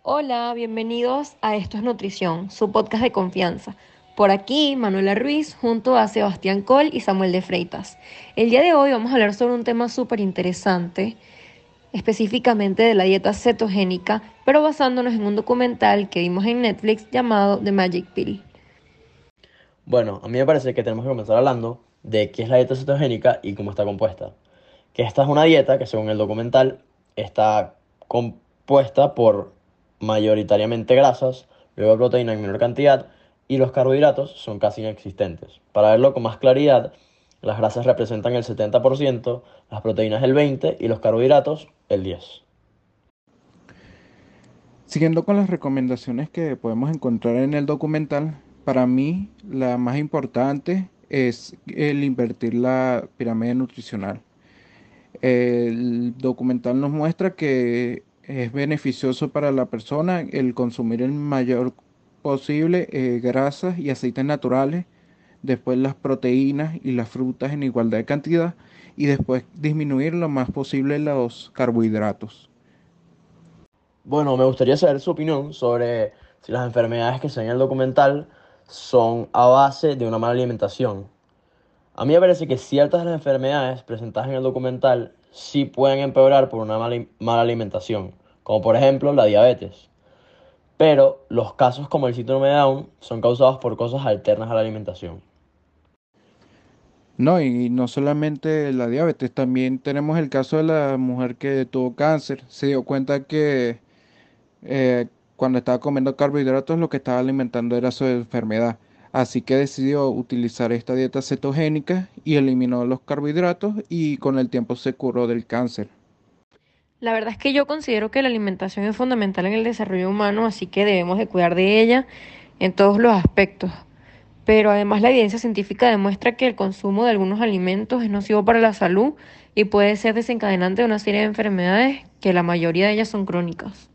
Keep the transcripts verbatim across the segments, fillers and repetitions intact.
Hola, bienvenidos a Esto es Nutrición, su podcast de confianza. Por aquí, Manuela Ruiz, junto a Sebastián Col y Samuel de Freitas. El día de hoy vamos a hablar sobre un tema súper interesante, específicamente de la dieta cetogénica, pero basándonos en un documental que vimos en Netflix llamado The Magic Pill. Bueno, a mí me parece que tenemos que comenzar hablando de qué es la dieta cetogénica y cómo está compuesta. Que esta es una dieta que, según el documental, está compuesta por mayoritariamente grasas, luego proteína en menor cantidad y los carbohidratos son casi inexistentes. Para verlo con más claridad, las grasas representan el setenta por ciento, las proteínas el veinte por ciento y los carbohidratos el diez por ciento. Siguiendo con las recomendaciones que podemos encontrar en el documental, para mí la más importante es el invertir la pirámide nutricional. El documental nos muestra que es beneficioso para la persona el consumir el mayor posible eh, grasas y aceites naturales, después las proteínas y las frutas en igualdad de cantidad y después disminuir lo más posible los carbohidratos. Bueno, me gustaría saber su opinión sobre si las enfermedades que se ven en el documental son a base de una mala alimentación. A mí me parece que ciertas de las enfermedades presentadas en el documental sí pueden empeorar por una mala, mala alimentación, como por ejemplo la diabetes. Pero los casos como el síndrome de Down son causados por cosas alternas a la alimentación. No, y no solamente la diabetes, también tenemos el caso de la mujer que tuvo cáncer. Se dio cuenta que eh, cuando estaba comiendo carbohidratos lo que estaba alimentando era su enfermedad. Así que decidió utilizar esta dieta cetogénica y eliminó los carbohidratos y con el tiempo se curó del cáncer. La verdad es que yo considero que la alimentación es fundamental en el desarrollo humano, así que debemos de cuidar de ella en todos los aspectos. Pero además la evidencia científica demuestra que el consumo de algunos alimentos es nocivo para la salud y puede ser desencadenante de una serie de enfermedades que la mayoría de ellas son crónicas.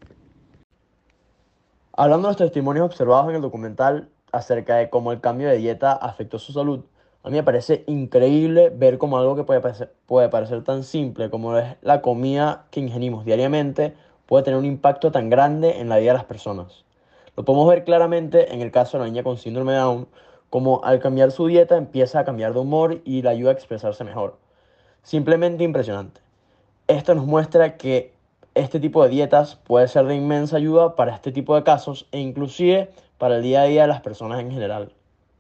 Hablando de los testimonios observados en el documental acerca de cómo el cambio de dieta afectó su salud, a mí me parece increíble ver cómo algo que puede parecer, puede parecer tan simple como es la comida que ingerimos diariamente puede tener un impacto tan grande en la vida de las personas. Lo podemos ver claramente en el caso de la niña con síndrome de Down, como al cambiar su dieta empieza a cambiar de humor y la ayuda a expresarse mejor. Simplemente impresionante. Esto nos muestra que este tipo de dietas puede ser de inmensa ayuda para este tipo de casos e inclusive para el día a día de las personas en general.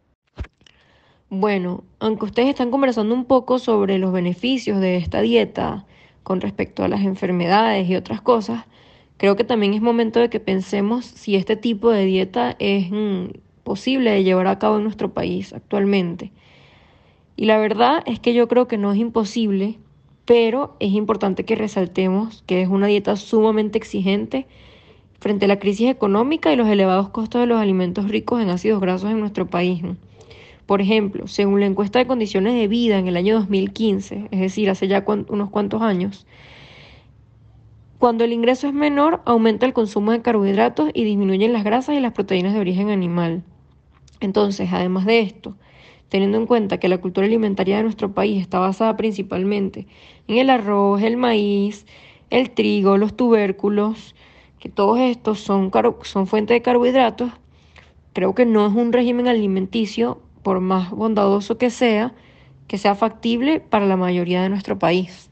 Bueno, aunque ustedes están conversando un poco sobre los beneficios de esta dieta con respecto a las enfermedades y otras cosas, creo que también es momento de que pensemos si este tipo de dieta es mm, posible de llevar a cabo en nuestro país actualmente. Y la verdad es que yo creo que no es imposible, pero es importante que resaltemos que es una dieta sumamente exigente frente a la crisis económica y los elevados costos de los alimentos ricos en ácidos grasos en nuestro país, ¿no? Por ejemplo, según la encuesta de condiciones de vida en el año dos mil quince, es decir, hace ya cuan- unos cuantos años, cuando el ingreso es menor, aumenta el consumo de carbohidratos y disminuyen las grasas y las proteínas de origen animal. Entonces, además de esto, teniendo en cuenta que la cultura alimentaria de nuestro país está basada principalmente en el arroz, el maíz, el trigo, los tubérculos, que todos estos son, son fuente de carbohidratos, creo que no es un régimen alimenticio, por más bondadoso que sea, que sea factible para la mayoría de nuestro país.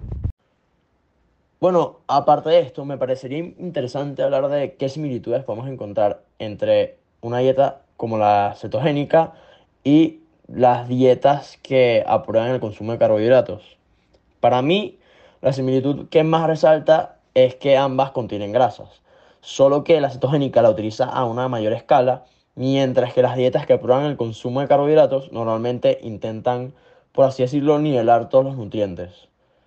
Bueno, aparte de esto, me parecería interesante hablar de qué similitudes podemos encontrar entre una dieta como la cetogénica y las dietas que aprueban el consumo de carbohidratos. Para mí, la similitud que más resalta es que ambas contienen grasas, solo que la cetogénica la utiliza a una mayor escala, mientras que las dietas que aprueban el consumo de carbohidratos normalmente intentan, por así decirlo, nivelar todos los nutrientes.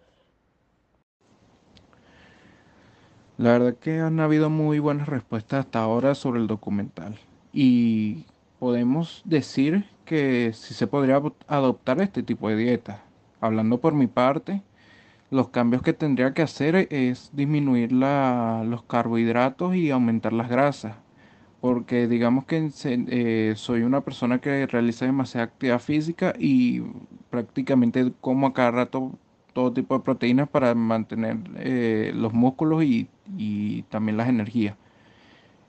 La verdad que han habido muy buenas respuestas hasta ahora sobre el documental y podemos decir que sí se podría ado- adoptar este tipo de dieta. Hablando por mi parte, los cambios que tendría que hacer es disminuir la- los carbohidratos y aumentar las grasas, porque digamos que se- eh, soy una persona que realiza demasiada actividad física y prácticamente como a cada rato todo tipo de proteínas para mantener eh, los músculos y, y también las energías.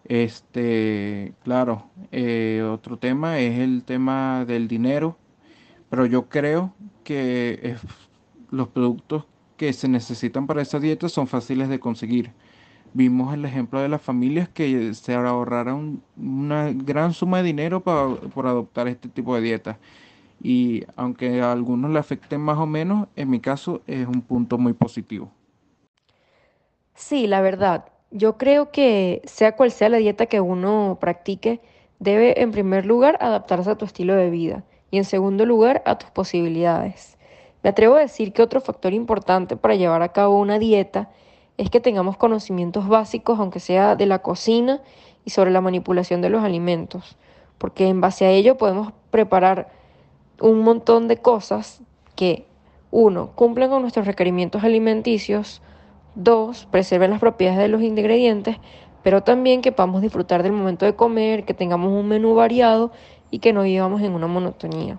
Este, claro, eh, otro tema es el tema del dinero, pero yo creo que es- los productos que se necesitan para esa dieta son fáciles de conseguir. Vimos el ejemplo de las familias que se ahorraron una gran suma de dinero pa- por adoptar este tipo de dieta. Y aunque a algunos le afecten más o menos, en mi caso es un punto muy positivo. Sí, la verdad, yo creo que sea cual sea la dieta que uno practique, debe en primer lugar adaptarse a tu estilo de vida y en segundo lugar a tus posibilidades. Me atrevo a decir que otro factor importante para llevar a cabo una dieta es que tengamos conocimientos básicos, aunque sea de la cocina y sobre la manipulación de los alimentos, porque en base a ello podemos preparar un montón de cosas que, uno, cumplen con nuestros requerimientos alimenticios, dos, preserven las propiedades de los ingredientes, pero también que podamos disfrutar del momento de comer, que tengamos un menú variado y que no vivamos en una monotonía.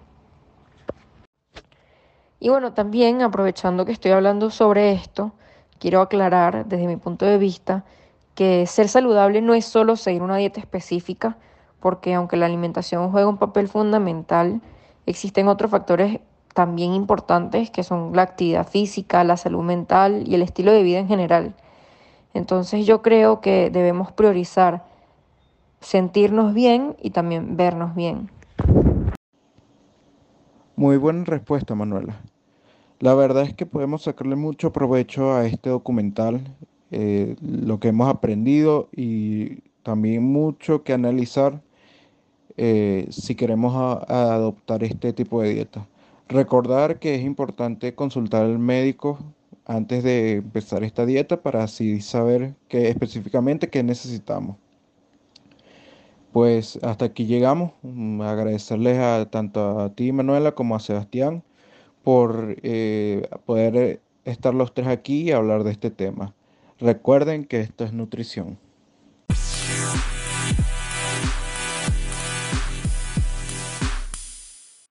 Y bueno, también aprovechando que estoy hablando sobre esto, quiero aclarar desde mi punto de vista que ser saludable no es solo seguir una dieta específica, porque aunque la alimentación juega un papel fundamental, existen otros factores también importantes que son la actividad física, la salud mental y el estilo de vida en general. Entonces yo creo que debemos priorizar sentirnos bien y también vernos bien. Muy buena respuesta, Manuela. La verdad es que podemos sacarle mucho provecho a este documental, eh, lo que hemos aprendido y también mucho que analizar eh, si queremos a- a adoptar este tipo de dieta. Recordar que es importante consultar al médico antes de empezar esta dieta para así saber qué específicamente qué necesitamos. Pues hasta aquí llegamos. Mm, Agradecerles a tanto a ti, Manuela, como a Sebastián por eh, poder eh, estar los tres aquí y hablar de este tema. Recuerden que esto es nutrición.